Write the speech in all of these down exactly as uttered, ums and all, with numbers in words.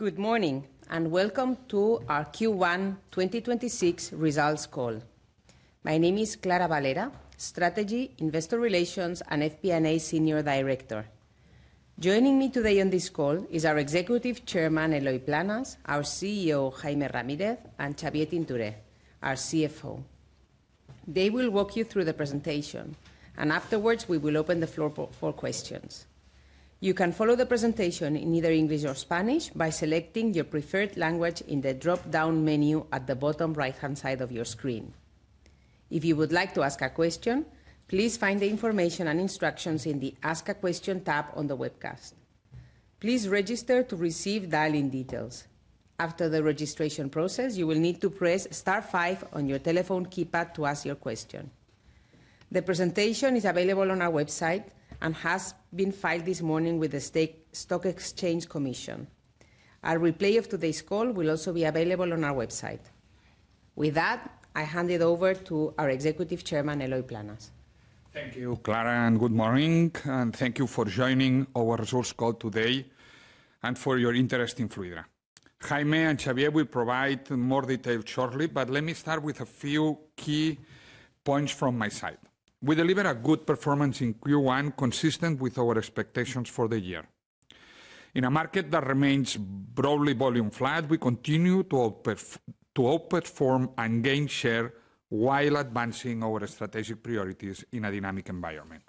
Good morning and welcome to our Q one twenty twenty-six results call. My name is Clara Valera, Strategy, Investor Relations and F P and A Senior Director. Joining me today on this call is our Executive Chairman Eloy Planas, our C E O Jaime Ramírez and Xavier Tintoré, our C F O. They will walk you through the presentation and afterwards we will open the floor for questions. You can follow the presentation in either English or Spanish by selecting your preferred language in the drop-down menu at the bottom right-hand side of your screen. If you would like to ask a question, please find the information and instructions in the Ask a Question tab on the webcast. Please register to receive dial-in details. After the registration process, you will need to press star five on your telephone keypad to ask your question. The presentation is available on our website and has been filed this morning with the Stock Exchange Commission. Our replay of today's call will also be available on our website. With that, I hand it over to our Executive Chairman, Eloy Planas. Thank you, Clara, and good morning, and thank you for joining our results call today and for your interest in Fluidra. Jaime and Xavier will provide more details shortly, but let me start with a few key points from my side. We delivered a good performance in Q one consistent with our expectations for the year. In a market that remains broadly volume flat, we continue to, outperf to outperform and gain share while advancing our strategic priorities in a dynamic environment.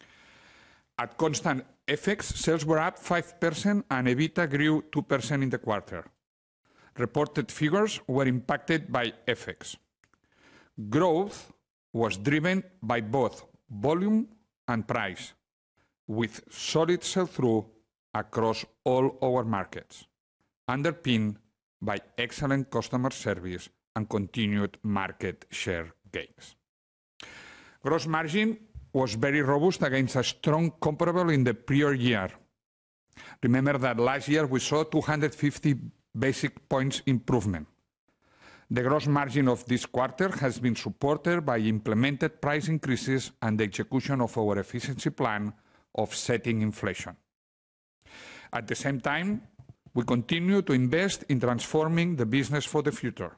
At constant F X, sales were up five percent and EBITDA grew two percent in the quarter. Reported figures were impacted by F X. Growth was driven by both volume and price, with solid sell-through across all our markets, underpinned by excellent customer service and continued market share gains. Gross margin was very robust against a strong comparable in the prior year. Remember that last year we saw two hundred fifty basis points improvement. The gross margin of this quarter has been supported by implemented price increases and the execution of our efficiency plan offsetting inflation. At the same time, we continue to invest in transforming the business for the future.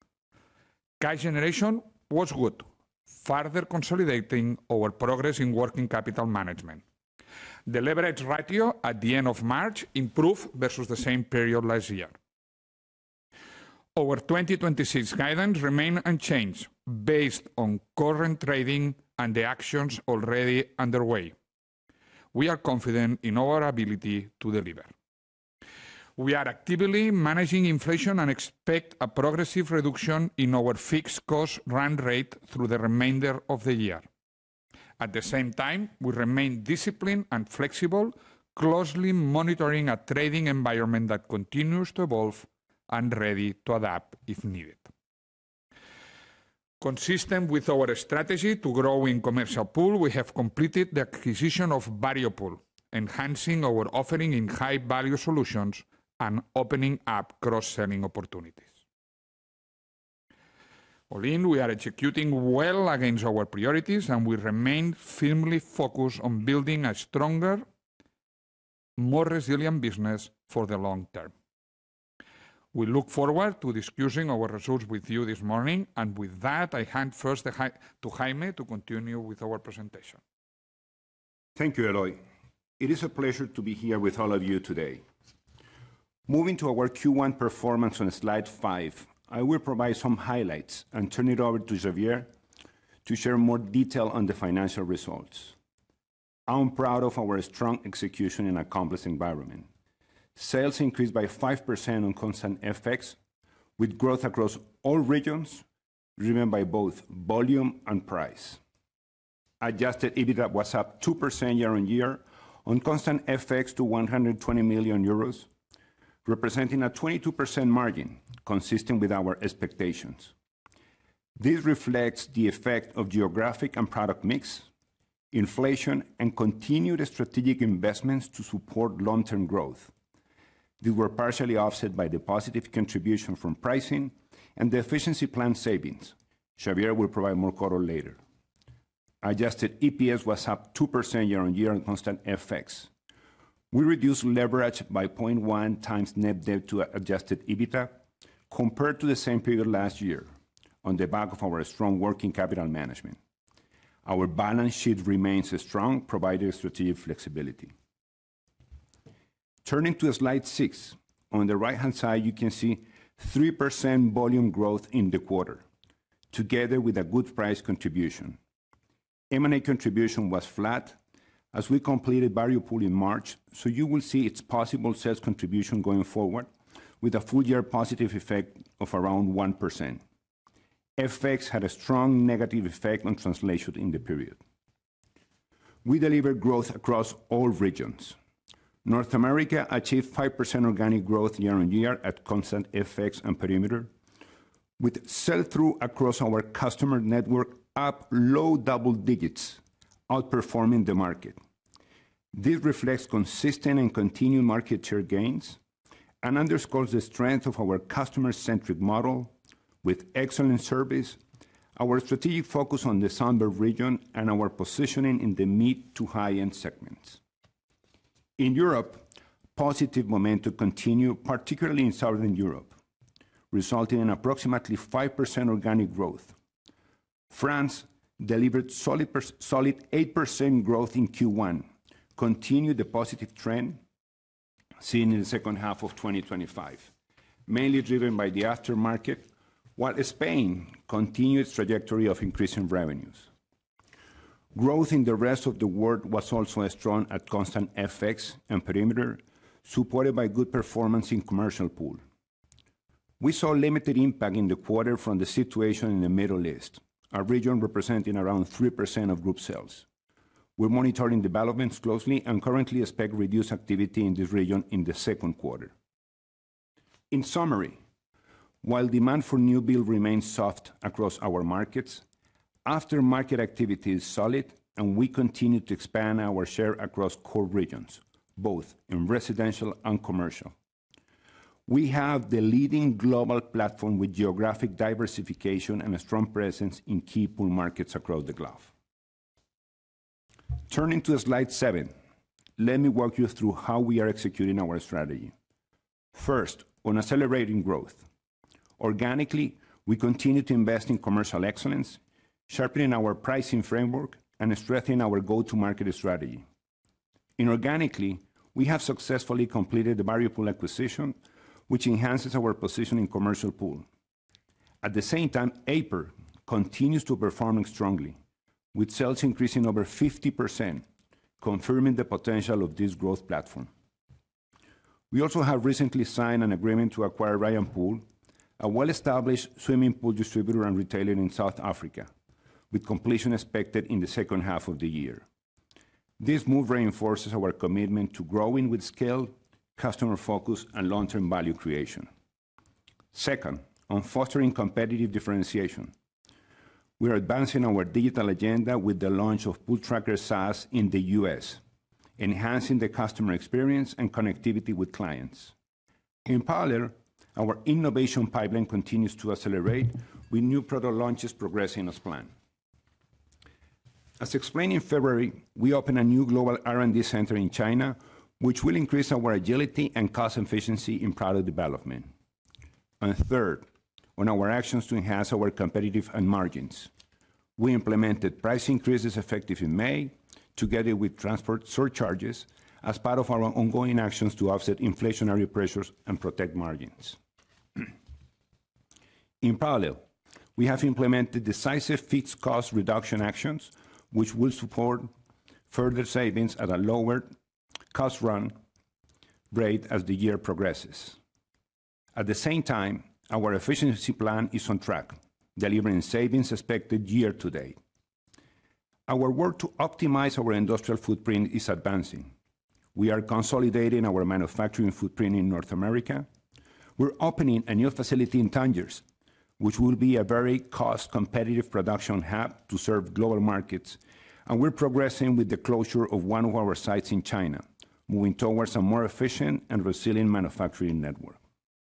Cash generation was good, further consolidating our progress in working capital management. The leverage ratio at the end of March improved versus the same period last year. Our twenty twenty-six guidance remains unchanged based on current trading and the actions already underway. We are confident in our ability to deliver. We are actively managing inflation and expect a progressive reduction in our fixed cost run rate through the remainder of the year. At the same time, we remain disciplined and flexible, closely monitoring a trading environment that continues to evolve and ready to adapt if needed. Consistent with our strategy to grow in commercial pool, we have completed the acquisition of Variopool, enhancing our offering in high-value solutions and opening up cross-selling opportunities. All in, we are executing well against our priorities and we remain firmly focused on building a stronger, more resilient business for the long term. We look forward to discussing our results with you this morning, and with that, I hand first to Jaime to continue with our presentation. Thank you, Eloy. It is a pleasure to be here with all of you today. Moving to our Q one performance on slide five, I will provide some highlights and turn it over to Xavier to share more detail on the financial results. I'm proud of our strong execution in a complex environment. Sales increased by five percent on constant F X, with growth across all regions, driven by both volume and price. Adjusted EBITDA was up two percent year-on-year on constant F X to one hundred twenty million euros, representing a twenty-two percent margin, consistent with our expectations. This reflects the effect of geographic and product mix, inflation, and continued strategic investments to support long-term growth. These were partially offset by the positive contribution from pricing and the efficiency plan savings. Xavier will provide more color later. Adjusted E P S was up two percent year-on-year on constant F X. We reduced leverage by zero point one times net debt to adjusted EBITDA compared to the same period last year on the back of our strong working capital management. Our balance sheet remains strong, providing strategic flexibility. Turning to slide six, on the right-hand side, you can see three percent volume growth in the quarter, together with a good price contribution. M and A contribution was flat as we completed Variopool in March, so you will see its possible sales contribution going forward with a full-year positive effect of around one percent. F X had a strong negative effect on translation in the period. We delivered growth across all regions. North America achieved five percent organic growth year-on-year at constant F X and perimeter, with sell-through across our customer network up low double digits, outperforming the market. This reflects consistent and continued market share gains and underscores the strength of our customer-centric model with excellent service, our strategic focus on the Sunbelt region, and our positioning in the mid to high-end segments. In Europe, positive momentum continued, particularly in Southern Europe, resulting in approximately five percent organic growth. France delivered solid, solid eight percent growth in Q one, continued the positive trend seen in the second half of twenty twenty-five, mainly driven by the aftermarket, while Spain continued its trajectory of increasing revenues. Growth in the rest of the world was also strong at constant F X and perimeter, supported by good performance in commercial pool. We saw limited impact in the quarter from the situation in the Middle East, a region representing around three percent of group sales. We're monitoring developments closely and currently expect reduced activity in this region in the second quarter. In summary, while demand for new build remains soft across our markets, aftermarket activity is solid, and we continue to expand our share across core regions, both in residential and commercial. We have the leading global platform with geographic diversification and a strong presence in key pool markets across the globe. Turning to slide seven, let me walk you through how we are executing our strategy. First, on accelerating growth. Organically, we continue to invest in commercial excellence, sharpening our pricing framework, and strengthening our go-to-market strategy. Inorganically, we have successfully completed the Variopool acquisition, which enhances our position in commercial pool. At the same time, Aiper continues to perform strongly, with sales increasing over fifty percent, confirming the potential of this growth platform. We also have recently signed an agreement to acquire Ryan Pool, a well-established swimming pool distributor and retailer in South Africa, with completion expected in the second half of the year. This move reinforces our commitment to growing with scale, customer focus, and long-term value creation. Second, on fostering competitive differentiation. We are advancing our digital agenda with the launch of Pooltrackr SaaS in the U S, enhancing the customer experience and connectivity with clients. In parallel, our innovation pipeline continues to accelerate, with new product launches progressing as planned. As explained in February, we opened a new global R and D center in China, which will increase our agility and cost efficiency in product development. And third, on our actions to enhance our competitive and margins. We implemented price increases effective in May, together with transport surcharges, as part of our ongoing actions to offset inflationary pressures and protect margins. In parallel, we have implemented decisive fixed cost reduction actions, which will support further savings at a lower cost run rate as the year progresses. At the same time, our efficiency plan is on track, delivering savings expected year to date. Our work to optimize our industrial footprint is advancing. We are consolidating our manufacturing footprint in North America. We're opening a new facility in Tangiers, which will be a very cost-competitive production hub to serve global markets, and we're progressing with the closure of one of our sites in China, moving towards a more efficient and resilient manufacturing network.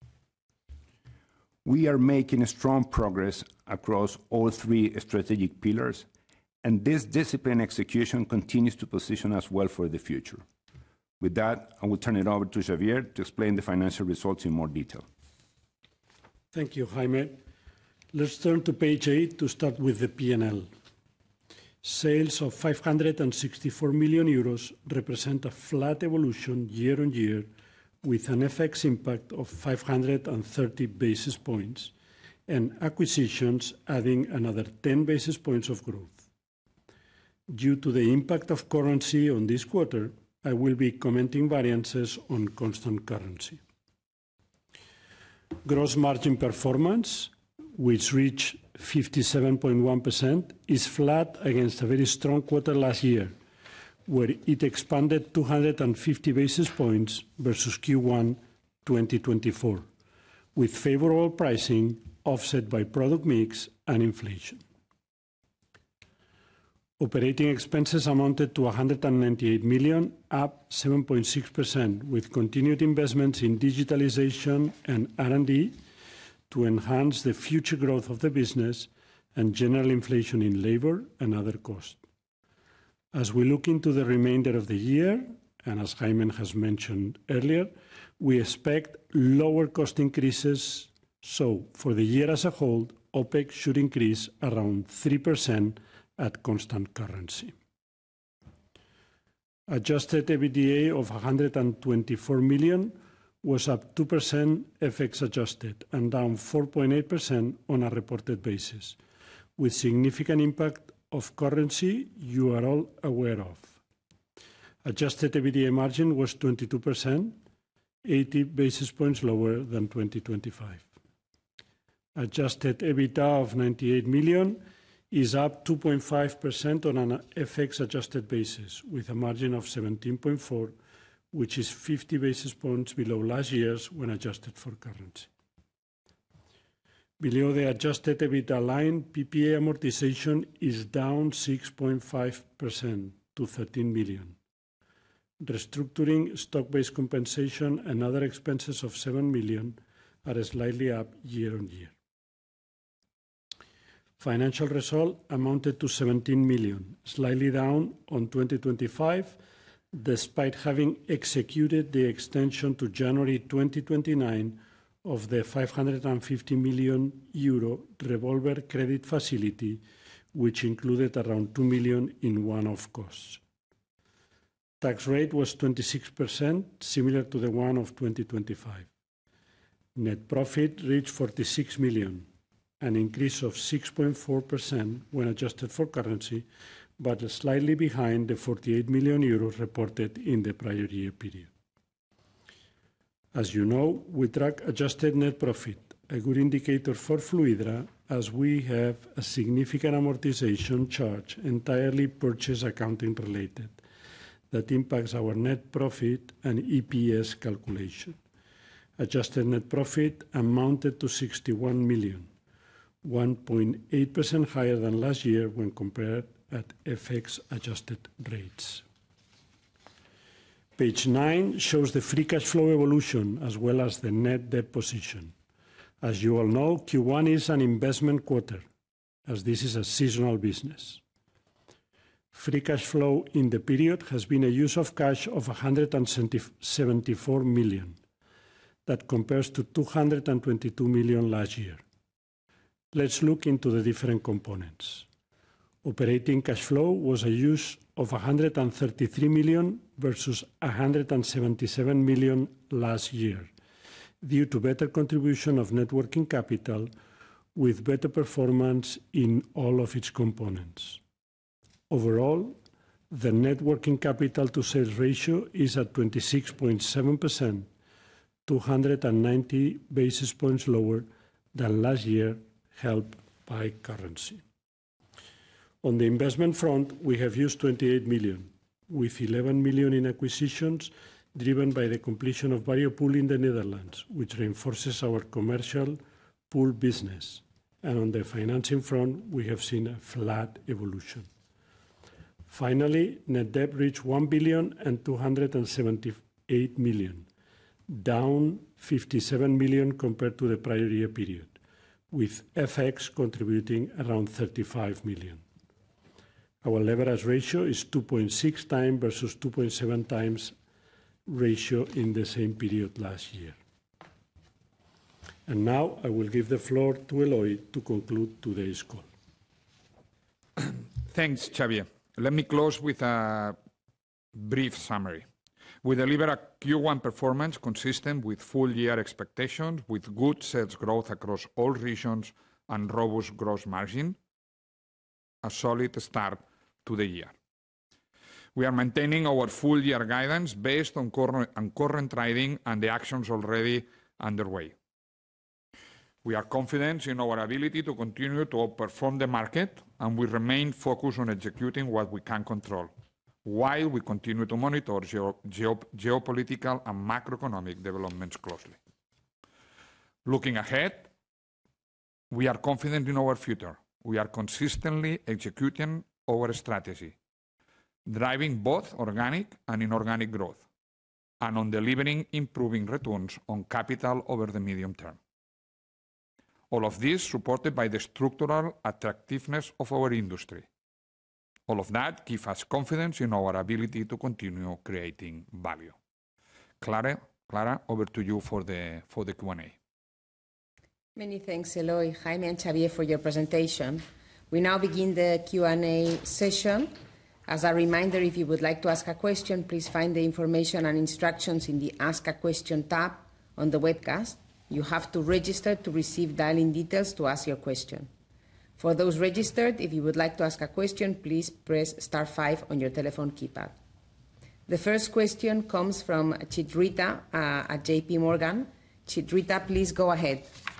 We are making strong progress across all three strategic pillars, and this disciplined execution continues to position us well for the future. With that, I will turn it over to Xavier to explain the financial results in more detail. Thank you, Jaime. Let's turn to page eight to start with the P and L. Sales of five hundred sixty-four million euros represent a flat evolution year on year, with an F X impact of five hundred thirty basis points and acquisitions adding another ten basis points of growth. Due to the impact of currency on this quarter, I will be commenting variances on constant currency. Gross margin performance, which reached fifty-seven point one percent, is flat against a very strong quarter last year, where it expanded two hundred fifty basis points versus Q one twenty twenty-four, with favorable pricing offset by product mix and inflation. Operating expenses amounted to one hundred ninety-eight million, up seven point six percent, with continued investments in digitalization and R and D to enhance the future growth of the business and general inflation in labor and other costs. As we look into the remainder of the year, and as Jaime has mentioned earlier, we expect lower cost increases, so for the year as a whole, OPEX should increase around three percent at constant currency. Adjusted EBITDA of one hundred twenty-four million was up two percent F X adjusted and down four point eight percent on a reported basis, with significant impact of currency you are all aware of. Adjusted EBITDA margin was twenty-two percent, eighty basis points lower than twenty twenty-five. Adjusted EBITDA of ninety-eight million is up two point five percent on an F X adjusted basis, with a margin of seventeen point four, which is fifty basis points below last year's when adjusted for currency. Below the adjusted EBITDA line, P P A amortization is down six point five percent to thirteen million. Restructuring, stock-based compensation, and other expenses of seven million are slightly up year on year. Financial result amounted to seventeen million, slightly down on twenty twenty-five, despite having executed the extension to January twenty twenty-nine of the five hundred fifty million euro revolver credit facility, which included around two million in one-off costs. Tax rate was twenty-six percent, similar to the one of twenty twenty-five. Net profit reached forty-six million, an increase of six point four percent when adjusted for currency, but slightly behind the forty-eight million euros reported in the prior year period. As you know, we track adjusted net profit, a good indicator for Fluidra, as we have a significant amortization charge entirely purchase accounting related that impacts our net profit and E P S calculation. Adjusted net profit amounted to sixty-one million, one point eight percent higher than last year when compared at F X adjusted rates. Page nine shows the free cash flow evolution as well as the net debt position. As you all know, Q one is an investment quarter, as this is a seasonal business. Free cash flow in the period has been a use of cash of one hundred seventy-four million. That compares to two hundred twenty-two million last year. Let's look into the different components. Operating cash flow was a use of one hundred thirty-three million versus one hundred seventy-seven million last year, due to better contribution of net working capital with better performance in all of its components. Overall, the net working capital to sales ratio is at twenty-six point seven percent, two hundred ninety basis points lower than last year, helped by currency. On the investment front, we have used twenty-eight million, with eleven million in acquisitions driven by the completion of Variopool in the Netherlands, which reinforces our commercial pool business. And on the financing front, we have seen a flat evolution. Finally, net debt reached one billion two hundred seventy-eight million, down fifty-seven million compared to the prior year period, with F X contributing around thirty-five million. Our leverage ratio is two point six times versus two point seven times ratio in the same period last year. And now I will give the floor to Eloy to conclude today's call. Thanks, Xavier. Let me close with a brief summary. We deliver a Q one performance consistent with full-year expectations, with good sales growth across all regions and robust gross margin, a solid start to the year. We are maintaining our full-year guidance based on current, on current trading and the actions already underway. We are confident in our ability to continue to outperform the market, and we remain focused on executing what we can control, while we continue to monitor geo geo geopolitical and macroeconomic developments closely. Looking ahead, we are confident in our future. We are consistently executing our strategy, driving both organic and inorganic growth, and on delivering improving returns on capital over the medium term. All of this supported by the structural attractiveness of our industry. All of that gives us confidence in our ability to continue creating value. Clara, Clara, over to you for the, for the Q and A. Many thanks, Eloy, Jaime, and Xavier for your presentation. We now begin the Q and A session. As a reminder, if you would like to ask a question, please find the information and instructions in the Ask a Question tab on the webcast. You have to register to receive dial-in details to ask your question. For those registered, if you would like to ask a question, please press star five on your telephone keypad. The first question comes from Chitrita uh, at J P Morgan. Chitrita, please go ahead.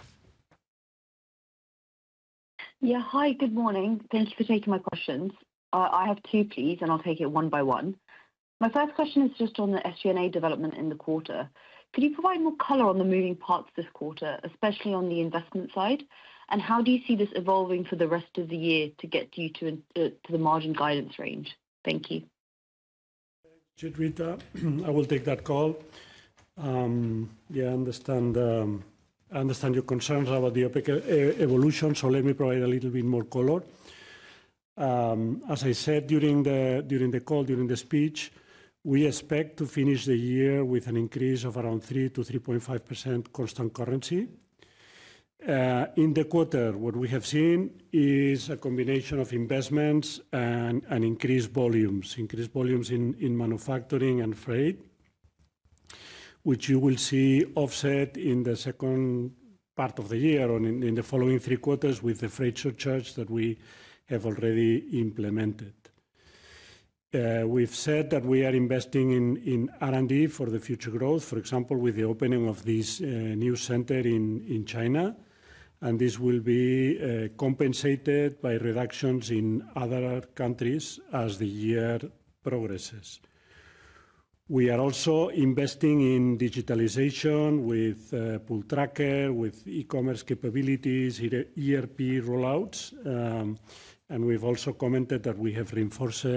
Yeah, hi, good morning. Thank you for taking my questions. Uh, I have two, please, and I'll take it one by one. My first question is just on the S G and A development in the quarter. Could you provide more color on the moving parts this quarter, especially on the investment side? And how do you see this evolving for the rest of the year to get you to, uh, to the margin guidance range? Thank you. Chitrita, I will take that call. Um, yeah, I understand, um, I understand your concerns about the OPEX evolution, so let me provide a little bit more color. Um, as I said during the, during the call, during the speech, we expect to finish the year with an increase of around three to three point five percent constant currency. Uh, in the quarter, what we have seen is a combination of investments and, and increased volumes, increased volumes in, in manufacturing and freight, which you will see offset in the second part of the year or in, in the following three quarters with the freight surcharge that we have already implemented. Uh, we've said that we are investing in, in R and D for the future growth, for example, with the opening of this uh, new center in, in China, and this will be uh, compensated by reductions in other countries as the year progresses. We are also investing in digitalization with uh, Pool Tracker, with e-commerce capabilities, E R P rollouts, um, and we've also commented that we have reinforced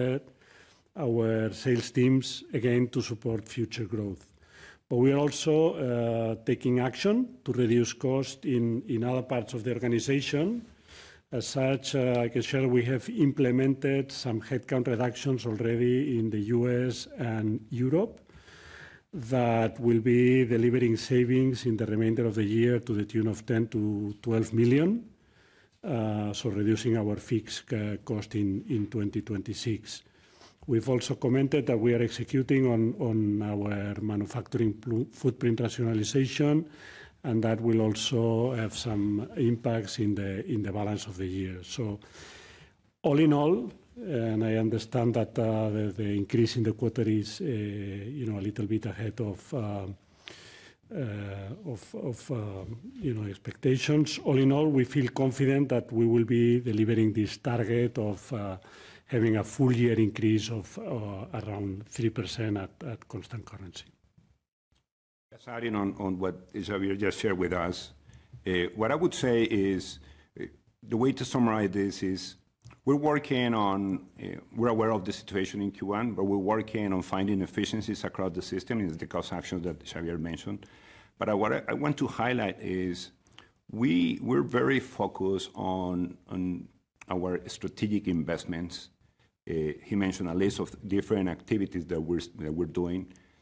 our sales teams, again, to support future growth. But we are also uh, taking action to reduce cost in, in other parts of the organization. As such, uh, I can share we have implemented some headcount reductions already in the U S and Europe that will be delivering savings in the remainder of the year to the tune of ten to twelve million, uh, so reducing our fixed uh, cost in, in twenty twenty-six. We've also commented that we are executing on, on our manufacturing footprint rationalization, and that will also have some impacts in the, in the balance of the year. So all in all, and I understand that uh, the, the increase in the quarter is uh, you know, a little bit ahead of, uh, uh, of, of uh, you know, expectations. All in all, we feel confident that we will be delivering this target of uh, having a full year increase of uh, around three percent at, at constant currency. Just adding on, on what Xavier just shared with us, uh, what I would say is, uh, the way to summarize this is, we're working on, uh, we're aware of the situation in Q one, but we're working on finding efficiencies across the system in the cost actions that Xavier mentioned. But I, what I, I want to highlight is, we, we're very focused on, on our strategic investments. Uh, he mentioned a list of different activities that we're, that we're doing.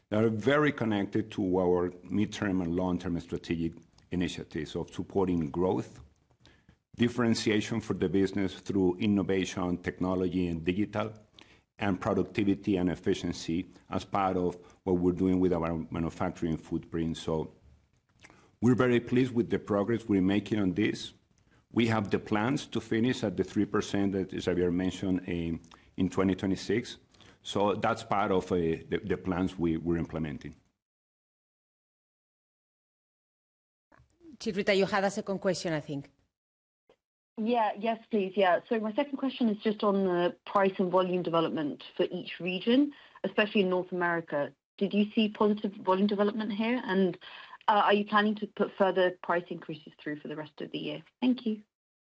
that are very connected to our midterm and long-term strategic initiatives of supporting growth, differentiation for the business through innovation, technology, and digital, and productivity and efficiency as part of what we're doing with our manufacturing footprint. So we're very pleased with the progress we're making on this. We have the plans to finish at the three percent that Xavier mentioned in, in twenty twenty-six. So that's part of uh, the, the plans we, we're implementing. Chitrita, you had a second question, I think. Yeah, yes, please. Yeah. So my second question is just on the price and volume development for each region, especially in North America. Did you see positive volume development here? And uh, are you planning to put further price increases through for the rest of the year? Thank you.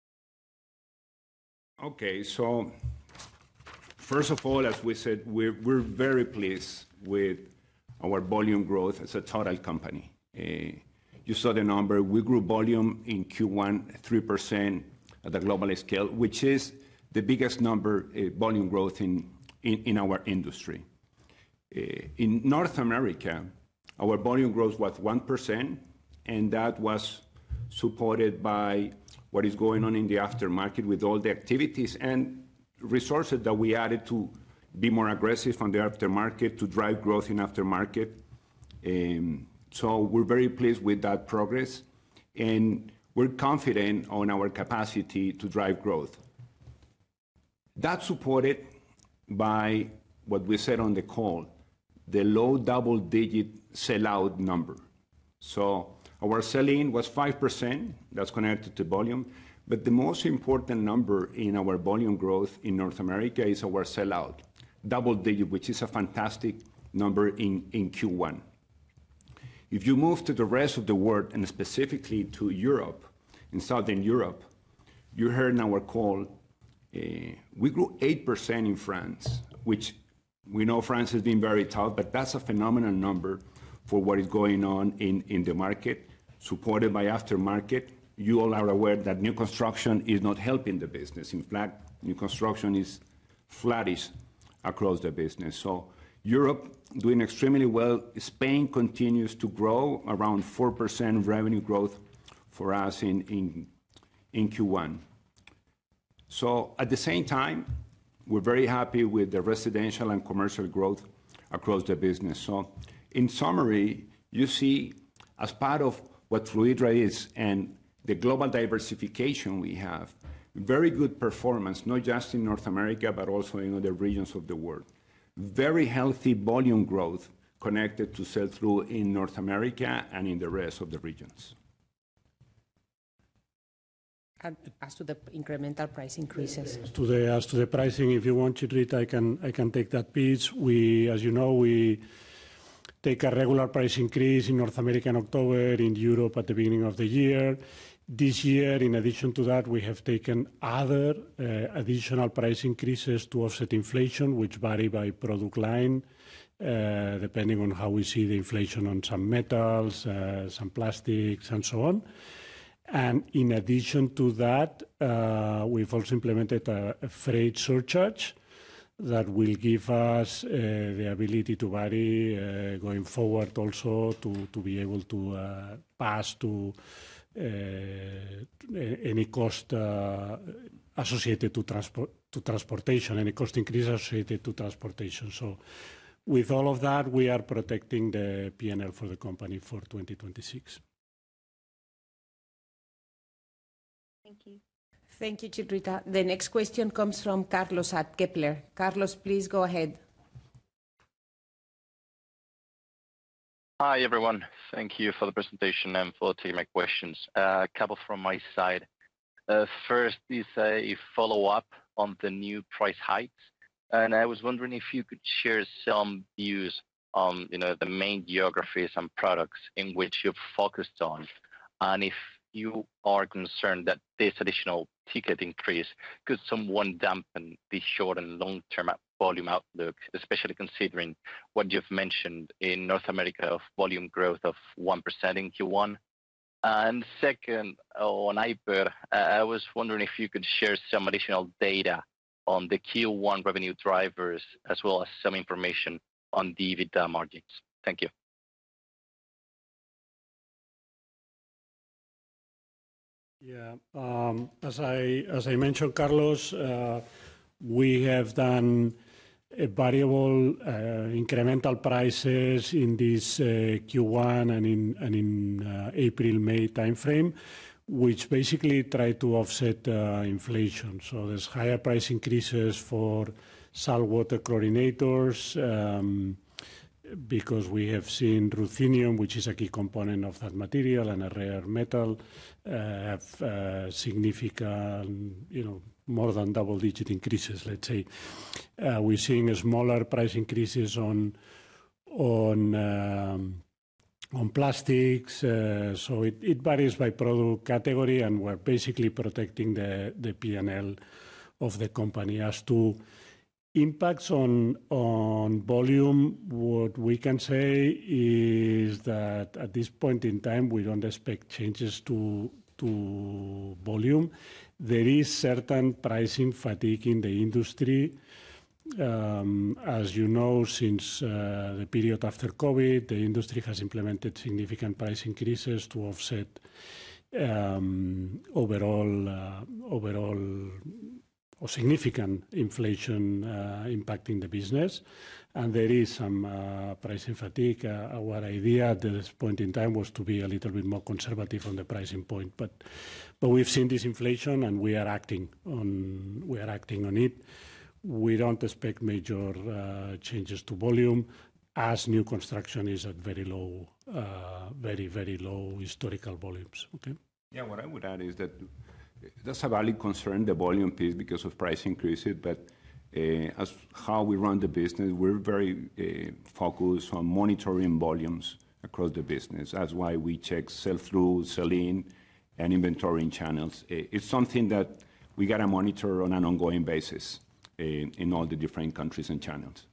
Okay, so first of all, as we said, we're, we're very pleased with our volume growth as a total company. Uh, you saw the number. We grew volume in Q one three percent. At the global scale, which is the biggest number, uh, volume growth in, in, in our industry. Uh, in North America, our volume growth was one percent, and that was supported by what is going on in the aftermarket with all the activities and resources that we added to be more aggressive on the aftermarket, to drive growth in aftermarket. Um, so we're very pleased with that progress. And we're confident on our capacity to drive growth. That's supported by what we said on the call, the low double-digit sell-out number. So our sell-in was five percent, that's connected to volume, but the most important number in our volume growth in North America is our sell-out, double-digit, which is a fantastic number in, in Q one. If you move to the rest of the world, and specifically to Europe, in Southern Europe, you heard in our call, uh, we grew eight percent in France, which we know France has been very tough, but that's a phenomenal number for what is going on in, in the market, supported by aftermarket. You all are aware that new construction is not helping the business. In fact, new construction is flattish across the business. So Europe doing extremely well. Spain continues to grow, around four percent revenue growth for us in, in, in Q one. So at the same time, we're very happy with the residential and commercial growth across the business. So in summary, you see, as part of what Fluidra is and the global diversification we have, very good performance, not just in North America, but also in other regions of the world. Very healthy volume growth connected to sell-through in North America and in the rest of the regions. And as to the incremental price increases. As to the, as to the pricing, if you want, Chitrita, I can, I can take that piece. We, as you know, we take a regular price increase in North America in October, in Europe at the beginning of the year. This year, in addition to that, we have taken other uh, additional price increases to offset inflation, which vary by product line, uh, depending on how we see the inflation on some metals, uh, some plastics, and so on. And in addition to that, uh, we've also implemented a, a freight surcharge that will give us uh, the ability to vary uh, going forward, also to, to be able to uh, pass to uh, any cost uh, associated to, transport, to transportation, any cost increase associated to transportation. So with all of that, we are protecting the P and L for the company for twenty twenty-six. Thank you. Thank you, Chitrita. The next question comes from Carlos at Kepler. Carlos, please go ahead. Hi, everyone. Thank you for the presentation and for taking my questions. Uh, a couple from my side. Uh, first is a follow-up on the new price hikes. And I was wondering if you could share some views on, you know, the main geographies and products in which you've focused on, and if you are concerned that this additional ticket increase could somewhat dampen the short and long-term volume outlook, especially considering what you've mentioned in North America of volume growth of one percent in Q one. And second, on Aiper, uh, I was wondering if you could share some additional data on the Q one revenue drivers, as well as some information on the EBITDA margins. Thank you. Yeah, um, as I as I mentioned, Carlos, uh, we have done a variable uh, incremental prices in this uh, Q one and in and in uh, April May timeframe, which basically try to offset uh, inflation. So there's higher price increases for saltwater chlorinators. Um, because we have seen ruthenium, which is a key component of that material and a rare metal, uh, have uh, significant, you know, more than double-digit increases, let's say. Uh, we're seeing smaller price increases on on um, on plastics, uh, so it, it varies by product category, and we're basically protecting the the P and L of the company. As to impacts on on volume, what we can say is that at this point in time, we don't expect changes to to volume. There is certain pricing fatigue in the industry. Um, as you know, since uh, the period after COVID, the industry has implemented significant price increases to offset um, overall uh, overall or significant inflation uh, impacting the business, and there is some uh, pricing fatigue. Uh, our idea at this point in time was to be a little bit more conservative on the pricing point, but but we've seen this inflation and we are acting on we are acting on it. We don't expect major uh, changes to volume, as new construction is at very low, uh, very very low historical volumes. Okay. Yeah, what I would add is that that's a valid concern, the volume piece, because of price increases, but uh, as how we run the business, we're very uh, focused on monitoring volumes across the business. That's why we check sell-through, sell-in, and inventory in channels. Uh, it's something that we got to monitor on an ongoing basis uh, in all the different countries and channels.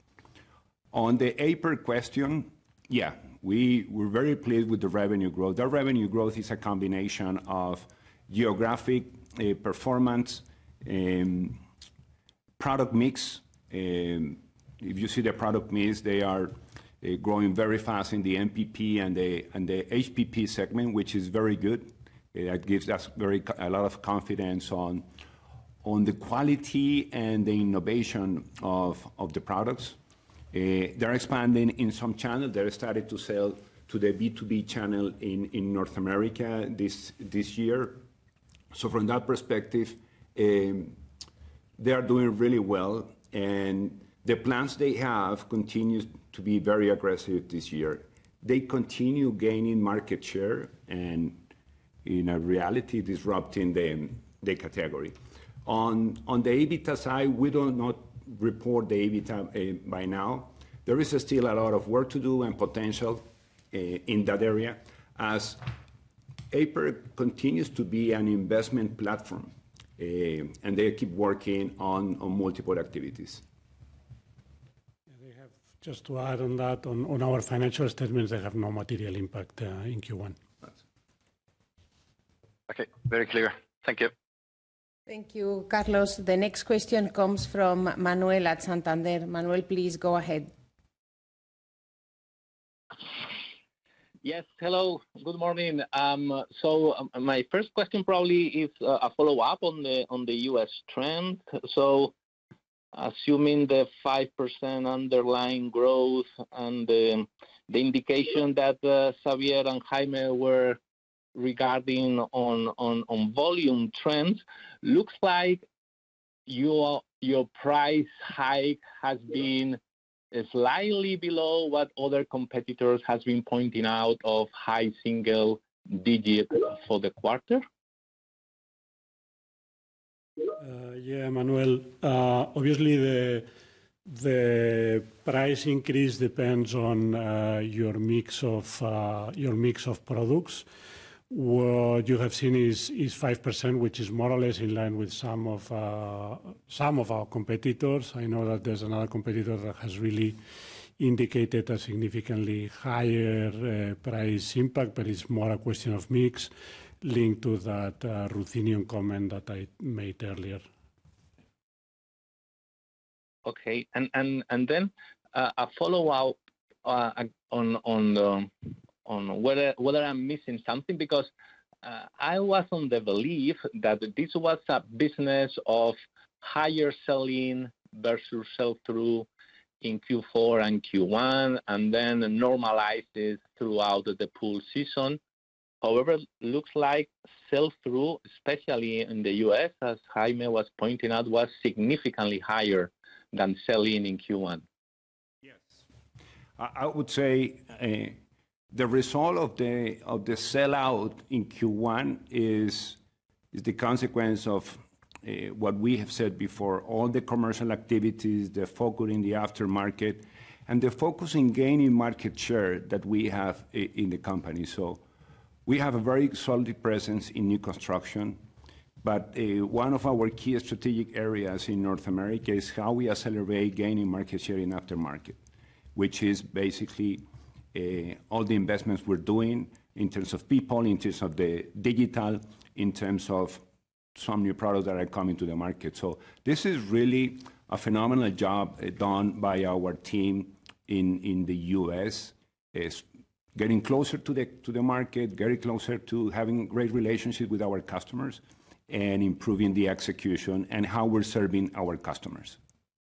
On the April question, yeah, we, we're very pleased with the revenue growth. That revenue growth is a combination of geographic uh, performance, um, product mix. Um, if you see the product mix, they are uh, growing very fast in the M P P and the and the H P P segment, which is very good. Uh, that gives us very a lot of confidence on on the quality and the innovation of of the products. Uh, they're expanding in some channels. They started to sell to the B two B channel in, in North America this this year. So from that perspective, um, they are doing really well, and the plans they have continue to be very aggressive this year. They continue gaining market share and, in a reality, disrupting the, the category. On, on the EBITDA side, we do not report the EBITDA uh, by now. There is still a lot of work to do and potential uh, in that area, as Aiper continues to be an investment platform, uh, and they keep working on, on multiple activities. They have, just to add on that, on, on our financial statements, they have no material impact uh, in Q one. Okay, very clear. Thank you. Thank you, Carlos. The next question comes from Manuel at Santander. Manuel, please go ahead. Yes, hello, good morning. Um, so um, my first question probably is uh, a follow-up on the on the U S trend. So assuming the five percent underlying growth and the, the indication that uh, Xavier and Jaime were regarding on, on, on volume trends, looks like your, your price hike has been slightly below what other competitors has been pointing out of high single digit for the quarter? Uh, yeah, Manuel. Uh, obviously, the the price increase depends on uh, your mix of uh, your mix of products. What you have seen is is five percent, which is more or less in line with some of uh, some of our competitors. I know that there's another competitor that has really indicated a significantly higher uh, price impact, but it's more a question of mix linked to that uh, ruthenium comment that I made earlier. Okay, and and and then uh, a follow-up uh, on on the, on whether whether I'm missing something, because uh, I was on the belief that this was a business of higher sell-in versus sell-through in Q four and Q one, and then normalizes throughout the pool season. However, looks like sell-through, especially in the U S, as Jaime was pointing out, was significantly higher than sell-in in Q one. Yes, I would say uh, the result of the of the sell-out in Q one is is the consequence of uh, what we have said before: all the commercial activities, the focus in the aftermarket, and the focus in gaining market share that we have in the company. So we have a very solid presence in new construction, but uh, one of our key strategic areas in North America is how we accelerate gaining market share in aftermarket, which is basically uh, all the investments we're doing in terms of people, in terms of the digital, in terms of some new products that are coming to the market. So this is really a phenomenal job uh, done by our team in, in the U S, is getting closer to the, to the market, getting closer to having great relationship with our customers, and improving the execution and how we're serving our customers.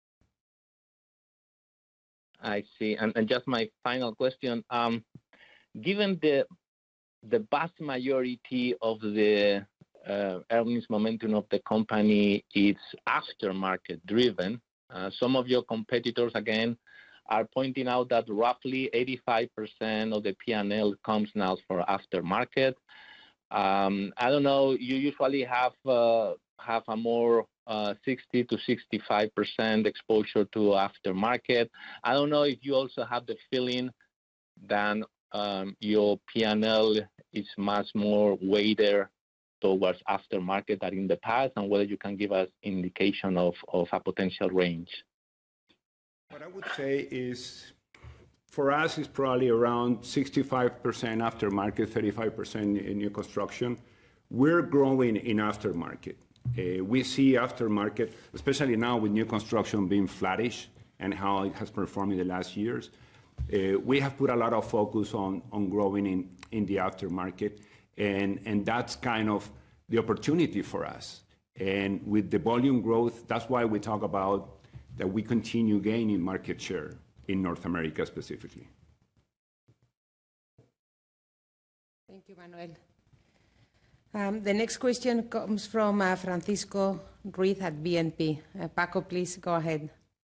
I see. And, and just my final question, um, given the the vast majority of the uh, earnings momentum of the company is aftermarket driven, uh, some of your competitors, again, are pointing out that roughly eighty-five percent of the P and L comes now for aftermarket. Um, I don't know, you usually have uh, have a more uh, sixty to sixty-five percent exposure to aftermarket. I don't know if you also have the feeling that um, your P and L is much more weighted towards aftermarket than in the past, and whether you can give us indication of, of a potential range. What I would say is, for us, it's probably around sixty-five percent aftermarket, thirty-five percent in new construction. We're growing in aftermarket. Uh, we see aftermarket, especially now with new construction being flattish and how it has performed in the last years. Uh, we have put a lot of focus on, on growing in, in the aftermarket, and, and that's kind of the opportunity for us. And with the volume growth, that's why we talk about that we continue gaining market share in North America specifically. Thank you, Manuel. Um, the next question comes from uh, Francisco Ruiz at B N P. Uh, Paco, please go ahead.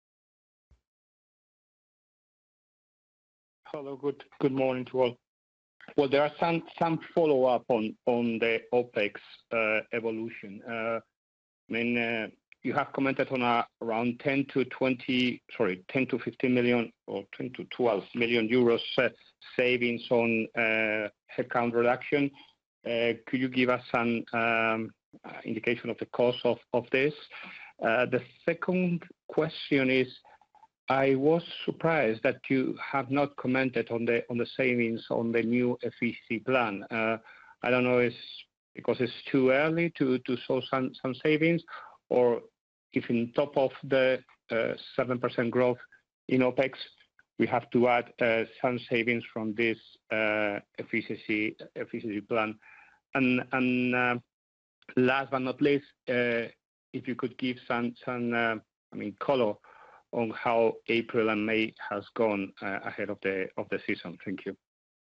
Hello, good good morning to all. Well, there are some some follow up on on the OPEX uh, evolution. Uh, I mean, uh, you have commented on a, around ten to twenty, sorry, ten to fifteen million or ten to twelve million euros uh, savings on uh, headcount reduction. Uh, could you give us some um, indication of the cost of, of this? Uh, the second question is, I was surprised that you have not commented on the on the savings on the new efficiency plan. Uh, I don't know if it's because it's too early to, to show some, some savings, or if in top of the uh, seven percent growth in OPEX, we have to add uh, some savings from this uh, efficiency efficiency plan. And, and uh, last but not least, uh, if you could give some, some uh, I mean, color on how April and May has gone uh, ahead of the of the season. Thank you.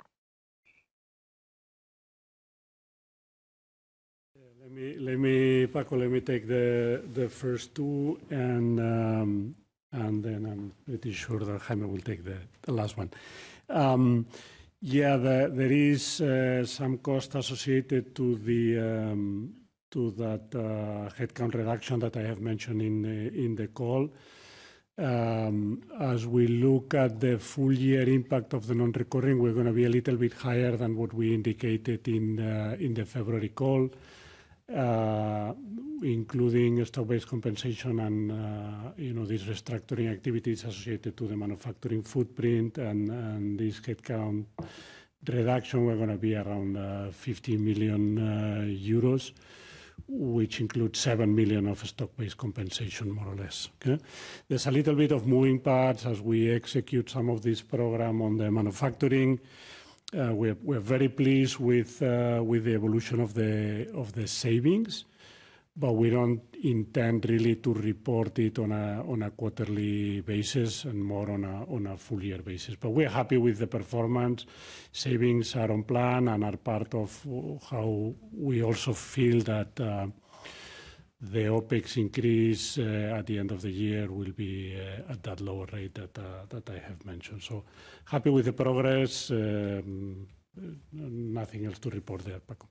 Let me, let me, Paco, let me take the the first two, and um, and then I'm pretty sure that Jaime will take the, the last one. Um, yeah, the, there is uh, some cost associated to the um, to that uh, headcount reduction that I have mentioned in the, in the call. Um, as we look at the full year impact of the non-recurring, we're going to be a little bit higher than what we indicated in uh, in the February call. Uh, including stock-based compensation and uh, you know, these restructuring activities associated to the manufacturing footprint and, and this headcount reduction, we're going to be around uh, fifty million uh, euros. which includes seven million of stock-based compensation, more or less. Okay? There's a little bit of moving parts as we execute some of this program on the manufacturing. Uh, we're, we're very pleased with, uh, with the evolution of the, of the savings, but we don't intend really to report it on a, on a quarterly basis and more on a, on a full year basis. But we're happy with the performance. Savings are on plan and are part of how we also feel that uh, the OpEx increase uh, at the end of the year will be uh, at that lower rate that, uh, that I have mentioned. So happy with the progress. Um, nothing else to report there, Paco.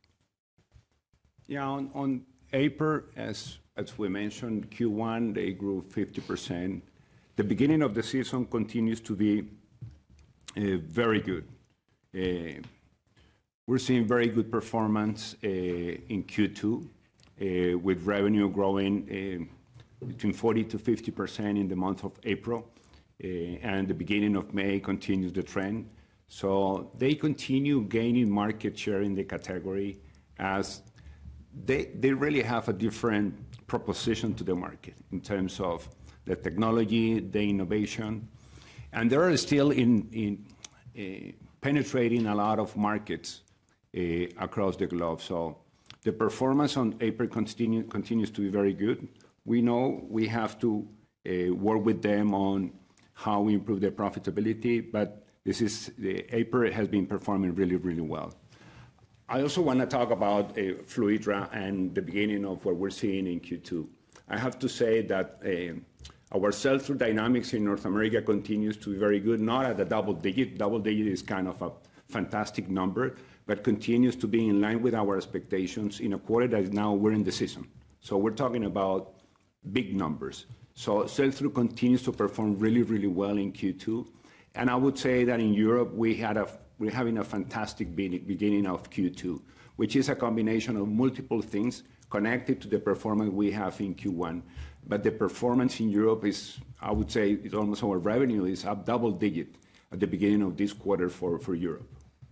Yeah, on, on Aiper, as, as we mentioned, Q one, they grew fifty percent. The beginning of the season continues to be uh, very good. Uh, we're seeing very good performance uh, in Q two, uh, with revenue growing uh, between forty to fifty percent in the month of April, uh, and the beginning of May continues the trend. So they continue gaining market share in the category as They, they really have a different proposition to the market in terms of the technology, the innovation, and they're still in, in uh, penetrating a lot of markets uh, across the globe. So the performance on Aiper continue, continues to be very good. We know we have to uh, work with them on how we improve their profitability, but this is the Aiper has been performing really, really well. I also want to talk about uh, Fluidra and the beginning of what we're seeing in Q two. I have to say that uh, our sell-through dynamics in North America continues to be very good, not at a double digit. Double digit is kind of a fantastic number, but continues to be in line with our expectations in a quarter that now we're in the season. So we're talking about big numbers. So sell-through continues to perform really, really well in Q two. And I would say that in Europe, we had a We're having a fantastic beginning of Q two, which is a combination of multiple things connected to the performance we have in Q one. But the performance in Europe is, I would say, it's almost our revenue is up double digit at the beginning of this quarter for, for Europe.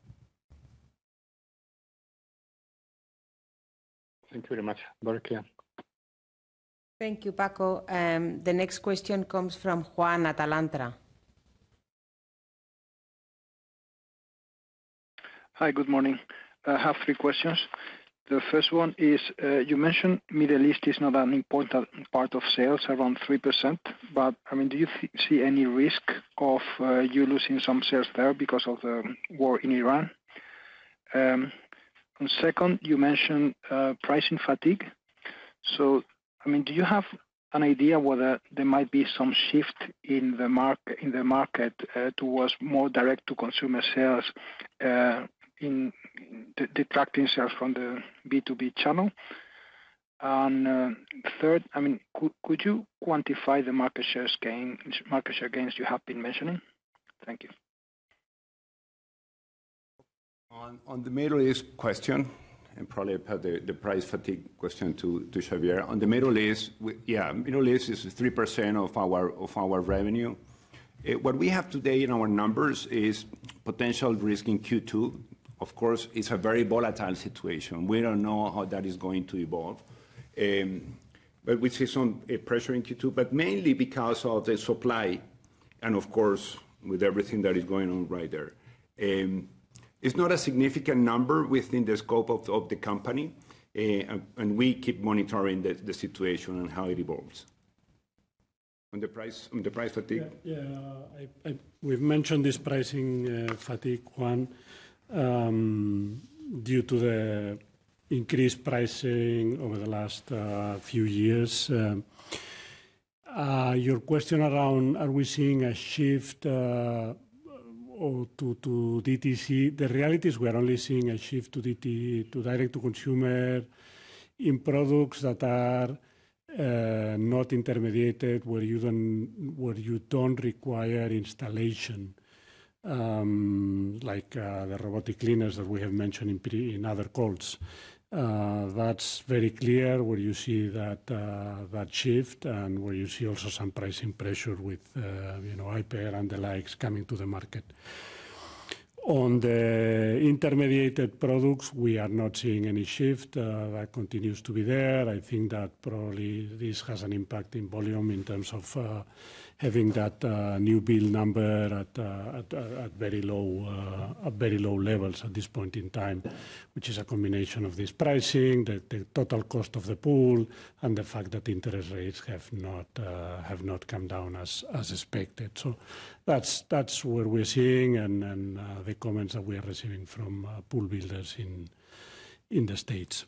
Thank you very much. Very clear. Thank you, Paco. Um, the next question comes from Juan Atalantra. Hi, good morning. I have three questions. The first one is, uh, you mentioned Middle East is not an important part of sales, around three percent, but I mean, do you th see any risk of uh, you losing some sales there because of the war in Iran? Um, and second, you mentioned uh, pricing fatigue. So, I mean, do you have an idea whether there might be some shift in the market in the market uh, towards more direct-to-consumer sales, uh, in detracting sales from the B two B channel? And uh, third, I mean, could, could you quantify the market shares gain, market share gains you have been mentioning? Thank you. On, on the Middle East question, and probably put the, the price fatigue question to, to Xavier. On the Middle East, we, yeah, Middle East is three percent of our, of our revenue. It, what we have today in our numbers is potential risk in Q two. Of course, it's a very volatile situation. We don't know how that is going to evolve. Um, but we see some uh, pressure in Q two, but mainly because of the supply, and of course, with everything that is going on right there. Um, it's not a significant number within the scope of, of the company, uh, and, and we keep monitoring the, the situation and how it evolves. On the price, on the price fatigue? Yeah, yeah I, I, we've mentioned this pricing uh, fatigue, Juan. Um, due to the increased pricing over the last uh, few years. Um, uh, your question around, are we seeing a shift uh, or to, to D T C? The reality is we're only seeing a shift to D T, to direct-to-consumer in products that are uh, not intermediated, where you don't, where you don't require installation. Um, like uh, the robotic cleaners that we have mentioned in, pre in other calls. Uh, that's very clear where you see that uh, that shift, and where you see also some pricing pressure with uh, you know Aiper and the likes coming to the market. On the intermediated products, we are not seeing any shift. Uh, that continues to be there. I think that probably this has an impact in volume in terms of uh, having that uh, new bill number at, uh, at, uh, at very low uh, at very low levels at this point in time, which is a combination of this pricing, the, the total cost of the pool, and the fact that interest rates have not uh, have not come down as as expected. So that's that's where we're seeing, and, and uh, the comments that we are receiving from uh, pool builders in in the States.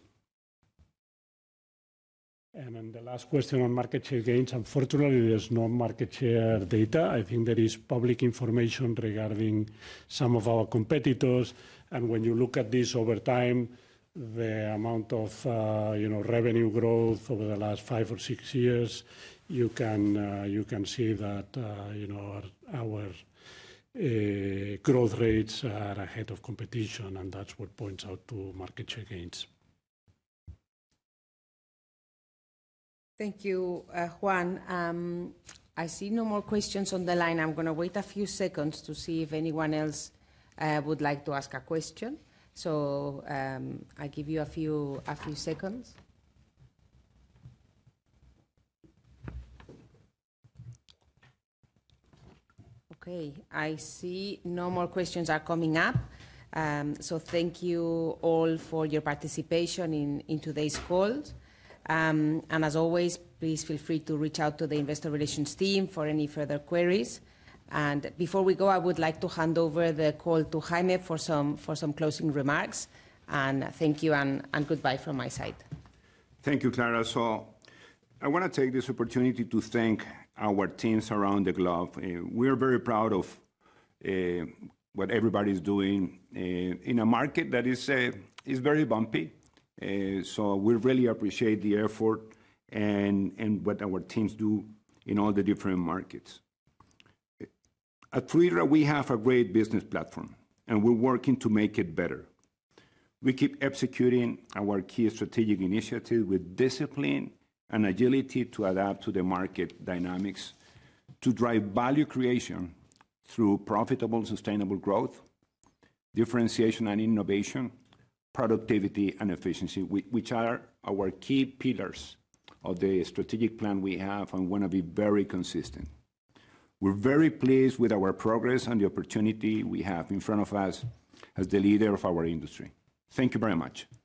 And then the last question on market share gains, unfortunately, there's no market share data. I think there is public information regarding some of our competitors. And when you look at this over time, the amount of uh, you know, revenue growth over the last five or six years, you can, uh, you can see that uh, you know, our, our uh, growth rates are ahead of competition, and that's what points out to market share gains. Thank you, uh, Juan. Um, I see no more questions on the line. I'm going to wait a few seconds to see if anyone else uh, would like to ask a question. So um, I give you a few a few seconds. Okay, I see no more questions are coming up. Um, so thank you all for your participation in, in today's call. Um, and as always, please feel free to reach out to the Investor Relations team for any further queries. And before we go, I would like to hand over the call to Jaime for some, for some closing remarks. And thank you and, and goodbye from my side. Thank you, Clara. So I want to take this opportunity to thank our teams around the globe. Uh, we're very proud of uh, what everybody's doing uh, in a market that is, uh, is very bumpy. Uh, so we really appreciate the effort and, and what our teams do in all the different markets. At Fluidra, we have a great business platform, and we're working to make it better. We keep executing our key strategic initiatives with discipline and agility to adapt to the market dynamics, to drive value creation through profitable, sustainable growth, differentiation and innovation, productivity and efficiency, which are our key pillars of the strategic plan we have and want to be very consistent. We're very pleased with our progress and the opportunity we have in front of us as the leader of our industry. Thank you very much.